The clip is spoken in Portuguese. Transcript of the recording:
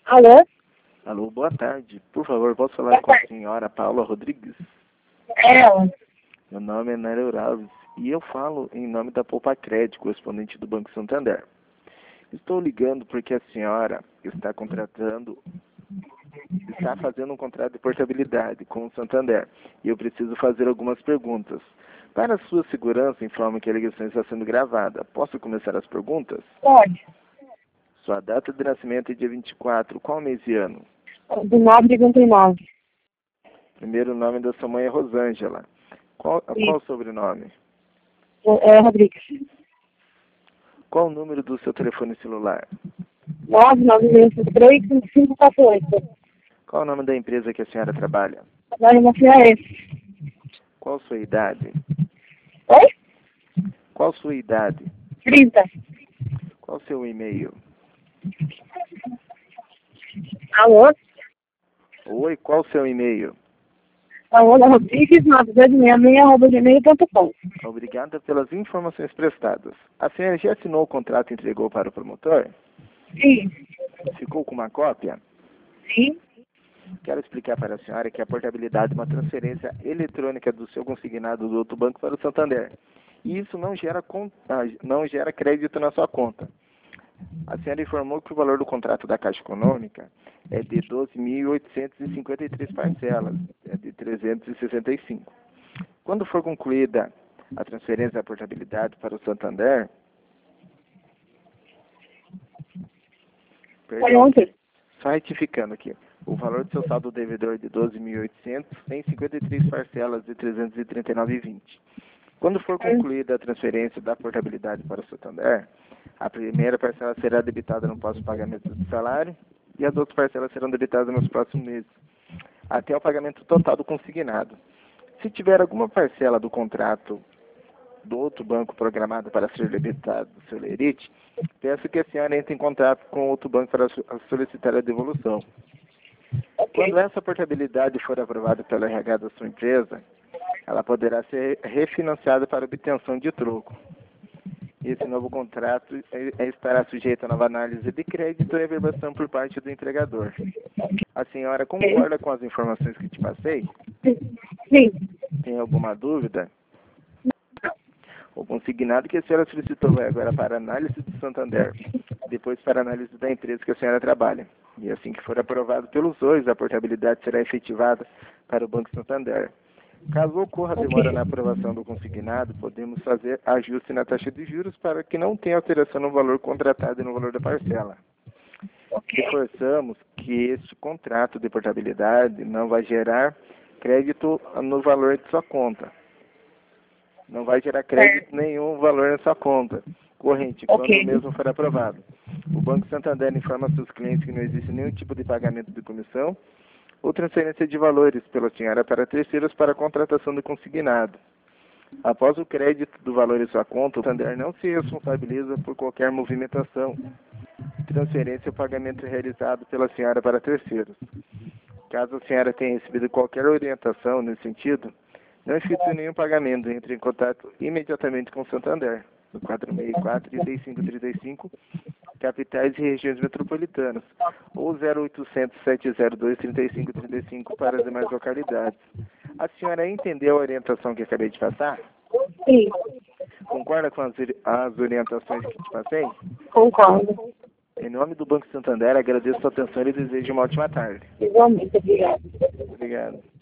Alô? Alô, boa tarde. Por favor, posso falar Boa com a tarde. senhora Paula Rodrigues? É ela. Meu nome é Nairo Alves e eu falo em nome da Poupa Crédito, correspondente do Banco Santander. Estou ligando porque a senhora está fazendo um contrato de portabilidade com o Santander e eu preciso fazer algumas perguntas. Para a sua segurança, informo que a ligação está sendo gravada. Posso começar as perguntas? Pode. Sua data de nascimento é dia 24. Qual mês e ano? Do 9,59. Primeiro nome da sua mãe é Rosângela. Qual o sobrenome? É Rodrigues. Qual o número do seu telefone celular? 99653-5548. Qual o nome da empresa que a senhora trabalha? Agora uma esse. Qual a sua idade? Oi? Qual a sua idade? 30. Qual o seu e-mail? Alô? Oi, qual o seu e-mail? Alô, Rodrigues, 9266@gmail.com. Obrigada pelas informações prestadas. A senhora já assinou o contrato e entregou para o promotor? Sim. Ficou com uma cópia? Sim. Quero explicar para a senhora que a portabilidade é uma transferência eletrônica do seu consignado do outro banco para o Santander. E isso não gera crédito na sua conta. A senhora informou que o valor do contrato da Caixa Econômica é de 12.853 parcelas, é de 365. Quando for concluída a transferência da portabilidade para o Santander, Foi ontem. só retificando aqui, o valor do seu saldo devedor é de 12.800 tem 53 parcelas de 339,20. Quando for concluída a transferência da portabilidade para o Santander, a primeira parcela será debitada no próximo pagamento do salário e as outras parcelas serão debitadas nos próximos meses, até o pagamento total do consignado. Se tiver alguma parcela do contrato do outro banco programada para ser debitada do seu lerite, peço que a senhora entre em contato com outro banco para solicitar a devolução. Quando essa portabilidade for aprovada pela RH da sua empresa, ela poderá ser refinanciada para obtenção de troco. Esse novo contrato estará sujeito a nova análise de crédito e averbação por parte do entregador. A senhora concorda com as informações que te passei? Sim. Tem alguma dúvida? O consignado que a senhora solicitou vai agora para análise do Santander, depois para análise da empresa que a senhora trabalha. E assim que for aprovado pelos dois, a portabilidade será efetivada para o Banco Santander. Caso ocorra demora na aprovação do consignado, podemos fazer ajuste na taxa de juros para que não tenha alteração no valor contratado e no valor da parcela. Reforçamos que este contrato de portabilidade não vai gerar crédito no valor de sua conta. Não vai gerar crédito nenhum valor na sua conta corrente, quando o mesmo for aprovado. O Banco Santander informa seus clientes que não existe nenhum tipo de pagamento de comissão ou transferência de valores pela senhora para terceiros para a contratação do consignado. Após o crédito do valor em sua conta, o Santander não se responsabiliza por qualquer movimentação, transferência ou pagamento realizado pela senhora para terceiros. Caso a senhora tenha recebido qualquer orientação nesse sentido, não efetue nenhum pagamento, entre em contato imediatamente com o Santander, no 464-3535, capitais e regiões metropolitanas, ou 0800-702-3535 para as demais localidades. A senhora entendeu a orientação que acabei de passar? Sim. Concorda com as orientações que te passei? Concordo. Em nome do Banco Santander, agradeço a sua atenção e desejo uma ótima tarde. Igualmente, obrigada. Obrigado.